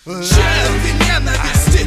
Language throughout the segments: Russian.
Черви ненависти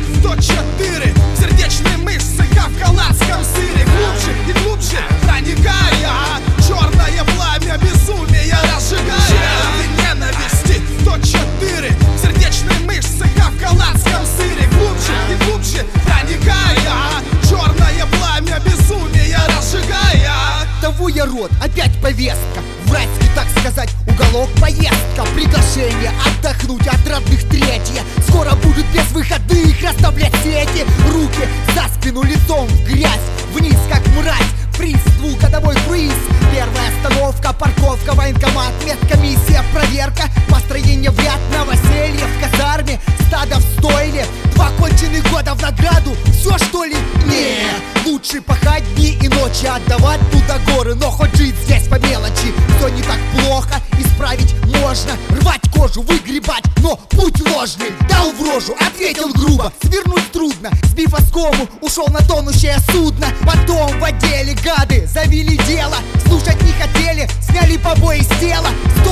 104. Сердечные мышцы, как в голландском сыре. Глубже и глубже проникая, черное пламя безумия разжигая. Черви ненависти 104. Сердечные мышцы, как в голландском сыре. Глубже и глубже проникая, черное пламя безумия разжигая. Того я род, опять повестка. Врать, так сказать, уголок, поездка. Приглашение отдохнуть от родных третье. Скоро будут без выходных расставлять сети. Руки за спину, лицом в грязь. Вниз, как мразь, приз, двухгодовой круиз. Первая остановка, парковка, военкомат, медкомиссия, проверка. Построение в ряд, новоселье в казарме. Стадо в стойле, 2 конченых года в награду. Все что ли? Не, лучше пахать дни и ночи, отдавать туда горы. Но хоть жить здесь по мелочи. Все не так плохо, исправить можно. Рвать кожу, выгребать, но путь ложный. Дал в рожу, ответил грубо. Свернуть трудно, сбив оскому, ушел на тонущее судно. Потом в отделе гады завели дело. Слушать не хотели, сняли побои с тела.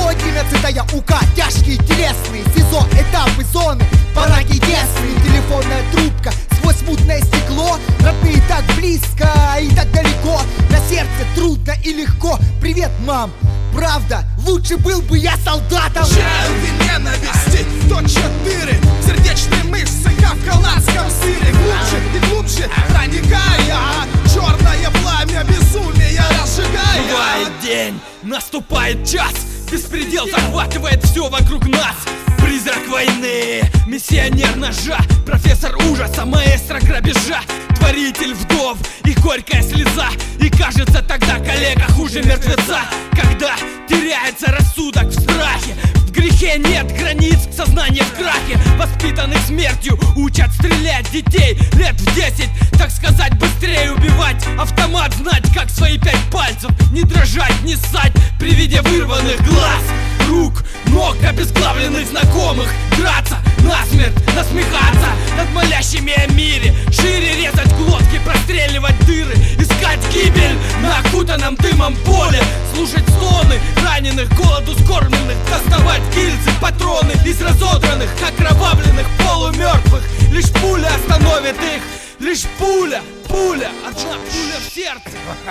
111-я УК, тяжкие телесные. СИЗО, этапы зоны, бараки тесные. Телефонная трубка, сквозь мутное стекло. Родные так близко и так далеко. На сердце трудно и легко. Привет, мам, правда, лучше был бы я солдатом. Черви ненависти 104. Сердечные мышцы, как в голландском сыре. Глубже и глубже проникая, черное пламя безумия разжигая. Бывает день, наступает час. Беспредел захватывает все вокруг нас. Призрак войны, миссионер ножа, профессор ужаса, маэстро грабежа, творитель вдов и горькая слеза. И кажется тогда коллега хуже мертвеца, когда теряется рассудок в страхе. В грехе нет границ, сознание в крахе. Воспитанных смертью учат стрелять детей лет в 10, так сказать, быстрее убивать. Автомат знать, как свои 5 пальцев. Не дрожать, не ссать при виде вырванных глаз, рук, ног обезглавленных знакомых. Драться насмерть, насмехаться над молящими о мире. Шире резать глотки, простреливать дыры. Искать гибель на окутанном дымом поле. Слушать стоны раненых, голоду скормленных. Доставать гильзы, патроны из разодранных, окровавленных, полумертвых. Лишь пуля остановит их. Лишь пуля, одна пуля в сердце.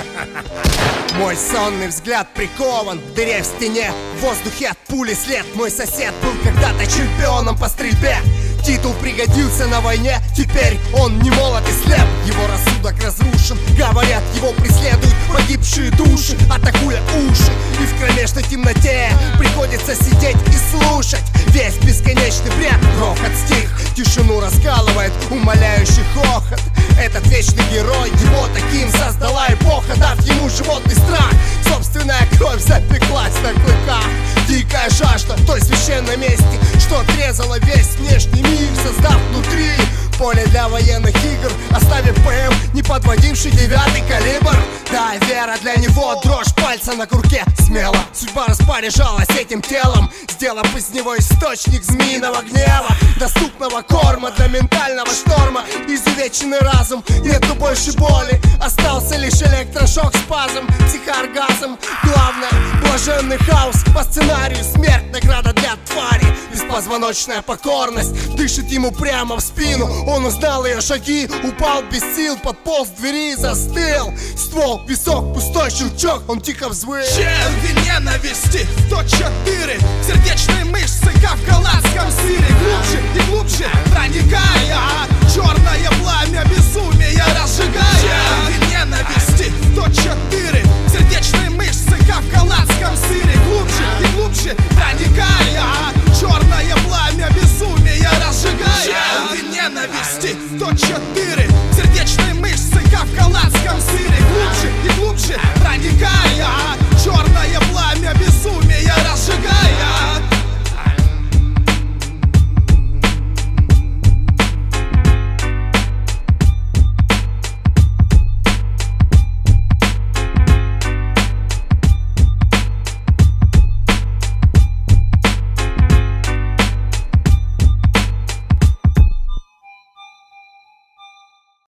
Мой сонный взгляд прикован к дыре в стене. В воздухе от пули след. Мой сосед был когда-то чемпионом по стрельбе. Титул пригодился на войне, теперь он не молод и слеп. Его рассудок разрушен, говорят, его преследуют погибшие души, атакуя уши. И в кромешной темноте приходится сидеть и слушать весь бесконечный бред. Грохот стих, тишину раскалывает умоляющий хохот. Этот вечный герой, его таким создала эпоха, дав ему животный страх. Собственная кровь запеклась на клыках. Дикая жажда в той священной мести, что отрезала весь внешний мир, создав внутри поле для военных игр, оставив ПМ, не подводивший 9-й калибр. Да, вера для него, дрожь пальца на курке. Смело судьба распоряжалась этим телом, сделав из него источник змеиного гнева, доступного корма для ментального шторма. Изувеченный разум, нету больше боли, остался лишь электрошок, спазм, психооргазм. Главное, блаженный хаос, по сценарию смерть, награда для твари. Беспозвоночная покорность дышит ему прямо в спину. Он узнал ее шаги, упал без сил, подполз к двери и застыл. Ствол, висок, пустой щелчок, он тихо взвыл. Черви ненависти 104. Сердечные мышцы, как в голландском сыре. Глубже